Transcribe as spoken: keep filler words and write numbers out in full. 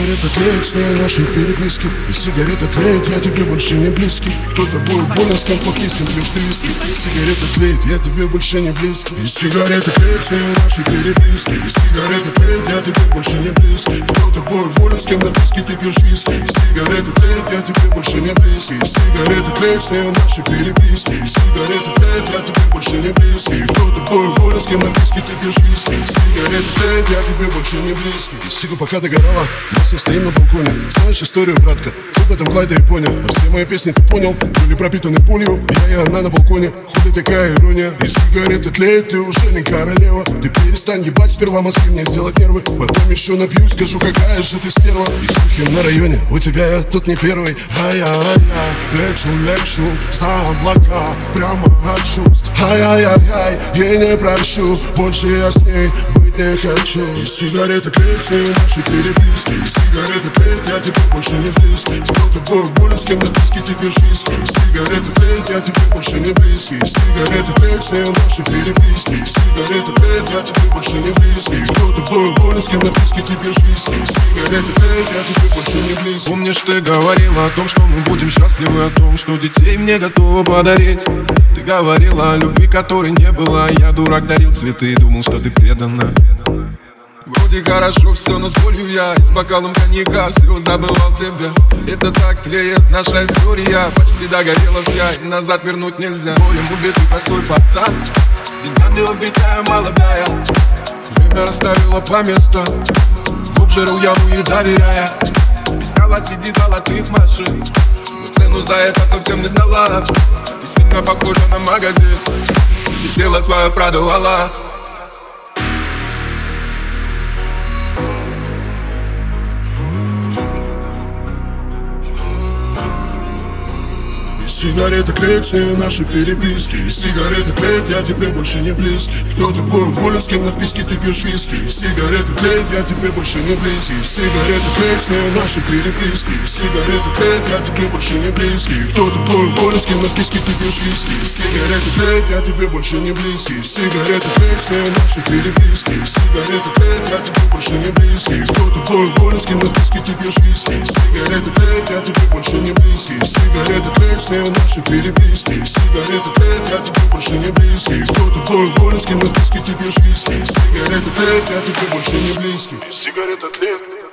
сигарета тлеет, с ней наши переписки. И сигарета тлеет, я тебе больше не близкий. Кто тобой болен, с кем по впискам пьешь ты виски. И сигарета тлеет, я тебе больше не близкий. И сигарета тлеет, с ней наши переписки. И сигарета тлеет, я тебе больше не близкий. Кто тобой болен, с кем на вписке ты пьешь виски. И сигарета тлеет, я тебе больше не близкий. И сигарета тлеет, с ней наши переписки. И сигарета тлеет, я тебе больше не близкий. Кто тобой болен, с кем на вписке ты пьешь виски. И сигарета тлеет, я тебе больше не близкий. И сига пока догорала, мы с ней стоим на балконе. Знаешь историю, братка, ты в этом Клайда и понял. А все мои песни ты понял, были пропитаны пулью. Я и она на балконе, худо такая ирония. И сигарета тлеет, ты уже не королева. Ты перестань ебать, сперва мозги мне сделать нервы. Потом еще напьюсь, скажу, какая же ты стерва. И слухи на районе, у тебя я тут не первый. Ай-яй-яй, лечу, лечу за облака, прямо от чувств. Ай-яй-яй, ей не прощу, больше я с ней быть не хочу. И сигарета тлеет, с ней наши переписки. И сигарета тлеет, я тебе больше не близкий. Кто тобой болен, с кем на вписке ты пьешь виски. И сигарета тлеет, я тебе больше не близкий. И сигарета тлеет, с ней наши переписки. И сигарета тлеет, я тебе больше не близкий. Кто тобой болен, с кем на вписке ты пьешь виски. И сигарета тлеет, я тебе больше не близкий. Помнишь, ты говорила о том, что мы будем счастливы, о том, что детей мне готова подарить. Ты говорила о любви, которой не было. Я, дурак, дарил цветы и думал, что ты предана. Вроде хорошо все, но с болью я, и с бокалом коньяка все забывал тебя. Это так тлеет наша история, почти догорела вся, и назад вернуть нельзя. Болем убитый простой пацан, деньгами убитая молодая. Время расставило по месту, глубже рыл яму и доверяя. Петляла среди золотых машин, но цену за это совсем не знала. Ты сильно похожа на магазин, и тело свое продавала. Сигарета тлеет, с ней наши переписки. И сигарета тлеет, я тебе больше не близкий. Кто тобой болен, с кем на вписке ты пьешь виски. И сигарета тлеет, я тебе больше не близкий. И сигарета тлеет, с ней наши переписки. И сигарета тлеет, я тебе больше не близкий. Кто тобой болен, с кем на вписке ты пьешь виски. И сигарета тлеет, я тебе больше не близкий. И сигарета тлеет, с ней наши переписки. И сигарета тлеет, я тебе больше не близкий. Кто тобой болен, с кем на вписке ты пьешь виски. И сигарета тлеет, я тебе больше не близкий. И сигарета тлеет, с ней наши переписки. И сигарета тлеет, я тебе больше не близкий. Кто тобой болен, с кем на вписке ты пьешь виски. И сигарета тлеет, я тебе больше не близкий. И сигарета тлеет.